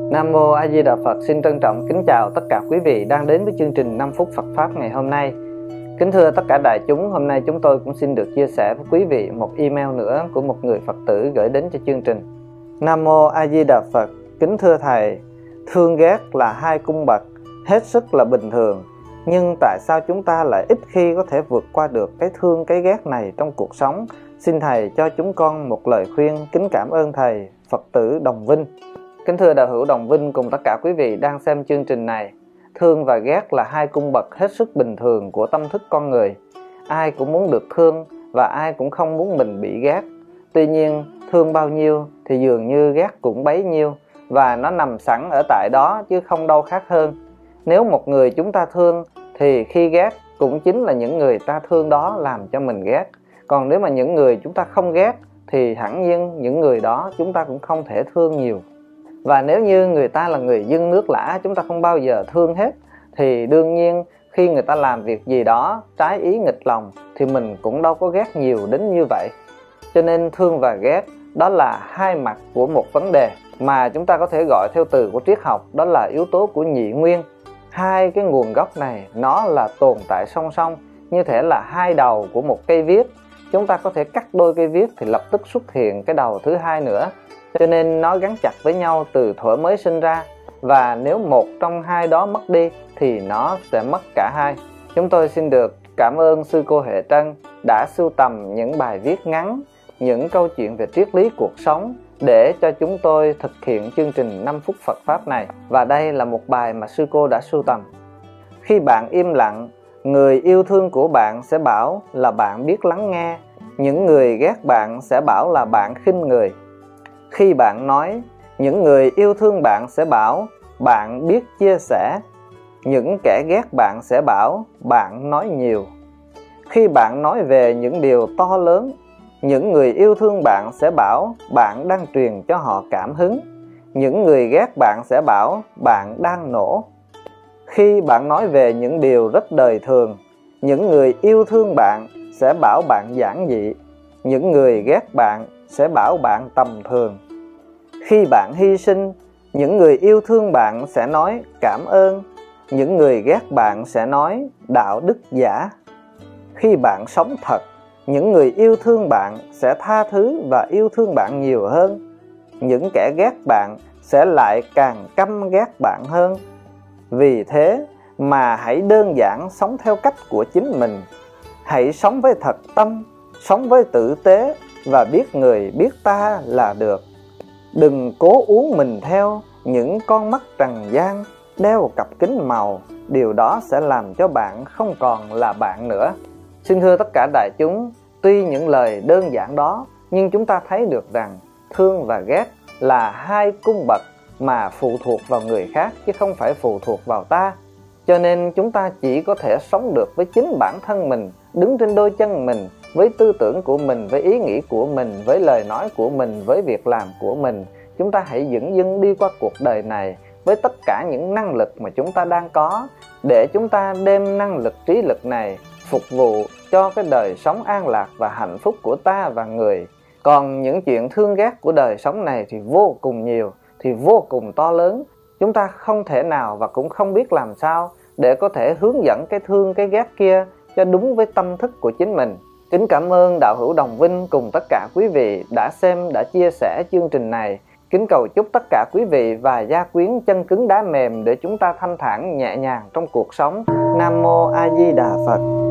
Nam Mô A Di Đà Phật. Xin trân trọng kính chào tất cả quý vị đang đến với chương trình 5 phút Phật Pháp ngày hôm nay. Kính thưa tất cả đại chúng, hôm nay chúng tôi cũng xin được chia sẻ với quý vị một email nữa của một người Phật tử gửi đến cho chương trình. Nam Mô A Di Đà Phật. Kính thưa Thầy, thương ghét là hai cung bậc, hết sức là bình thường. Nhưng tại sao chúng ta lại ít khi có thể vượt qua được cái thương cái ghét này trong cuộc sống? Xin Thầy cho chúng con một lời khuyên. Kính cảm ơn Thầy. Phật tử Đồng Vinh. Kính thưa đạo hữu Đồng Vinh cùng tất cả quý vị đang xem chương trình này. Thương và ghét là hai cung bậc hết sức bình thường của tâm thức con người. Ai cũng muốn được thương và ai cũng không muốn mình bị ghét. Tuy nhiên, thương bao nhiêu thì dường như ghét cũng bấy nhiêu, và nó nằm sẵn ở tại đó chứ không đâu khác hơn. Nếu một người chúng ta thương thì khi ghét cũng chính là những người ta thương đó làm cho mình ghét. Còn nếu mà những người chúng ta không ghét thì hẳn nhiên những người đó chúng ta cũng không thể thương nhiều. Và nếu như người ta là người dưng nước lã, chúng ta không bao giờ thương hết, thì đương nhiên khi người ta làm việc gì đó trái ý nghịch lòng thì mình cũng đâu có ghét nhiều đến như vậy. Cho nên thương và ghét đó là hai mặt của một vấn đề mà chúng ta có thể gọi theo từ của triết học, đó là yếu tố của nhị nguyên. Hai cái nguồn gốc này nó là tồn tại song song, như thể là hai đầu của một cây viết. Chúng ta có thể cắt đôi cây viết thì lập tức xuất hiện cái đầu thứ hai nữa. Cho nên nó gắn chặt với nhau từ thuở mới sinh ra, và nếu một trong hai đó mất đi thì nó sẽ mất cả hai. Chúng tôi xin được cảm ơn sư cô Hệ Trân đã sưu tầm những bài viết ngắn, những câu chuyện về triết lý cuộc sống để cho chúng tôi thực hiện chương trình 5 phút Phật Pháp này. Và đây là một bài mà sư cô đã sưu tầm. Khi bạn im lặng, người yêu thương của bạn sẽ bảo là bạn biết lắng nghe. Những người ghét bạn sẽ bảo là bạn khinh người. Khi bạn nói, những người yêu thương bạn sẽ bảo bạn biết chia sẻ. Những kẻ ghét bạn sẽ bảo bạn nói nhiều. Khi bạn nói về những điều to lớn, những người yêu thương bạn sẽ bảo bạn đang truyền cho họ cảm hứng. Những người ghét bạn sẽ bảo bạn đang nổ. Khi bạn nói về những điều rất đời thường, những người yêu thương bạn sẽ bảo bạn giản dị. Những người ghét bạn sẽ bảo bạn tầm thường. Khi bạn hy sinh, những người yêu thương bạn sẽ nói cảm ơn. Những người ghét bạn sẽ nói đạo đức giả. Khi bạn sống thật, những người yêu thương bạn sẽ tha thứ và yêu thương bạn nhiều hơn. Những kẻ ghét bạn sẽ lại càng căm ghét bạn hơn. Vì thế mà hãy đơn giản sống theo cách của chính mình. Hãy sống với thật tâm, sống với tử tế và biết người biết ta là được. Đừng cố uốn mình theo những con mắt trần gian, đeo cặp kính màu. Điều đó sẽ làm cho bạn không còn là bạn nữa. Xin thưa tất cả đại chúng, tuy những lời đơn giản đó, nhưng chúng ta thấy được rằng thương và ghét là hai cung bậc mà phụ thuộc vào người khác chứ không phải phụ thuộc vào ta. Cho nên chúng ta chỉ có thể sống được với chính bản thân mình, đứng trên đôi chân mình, với tư tưởng của mình, với ý nghĩ của mình, với lời nói của mình, với việc làm của mình. Chúng ta hãy dửng dưng đi qua cuộc đời này với tất cả những năng lực mà chúng ta đang có, để chúng ta đem năng lực trí lực này phục vụ cho cái đời sống an lạc và hạnh phúc của ta và người. Còn những chuyện thương ghét của đời sống này thì vô cùng nhiều, thì vô cùng to lớn. Chúng ta không thể nào và cũng không biết làm sao để có thể hướng dẫn cái thương cái ghét kia cho đúng với tâm thức của chính mình. Kính cảm ơn đạo hữu Đồng Vinh cùng tất cả quý vị đã xem, đã chia sẻ chương trình này. Kính cầu chúc tất cả quý vị và gia quyến chân cứng đá mềm để chúng ta thanh thản nhẹ nhàng trong cuộc sống. Nam Mô A Di Đà Phật.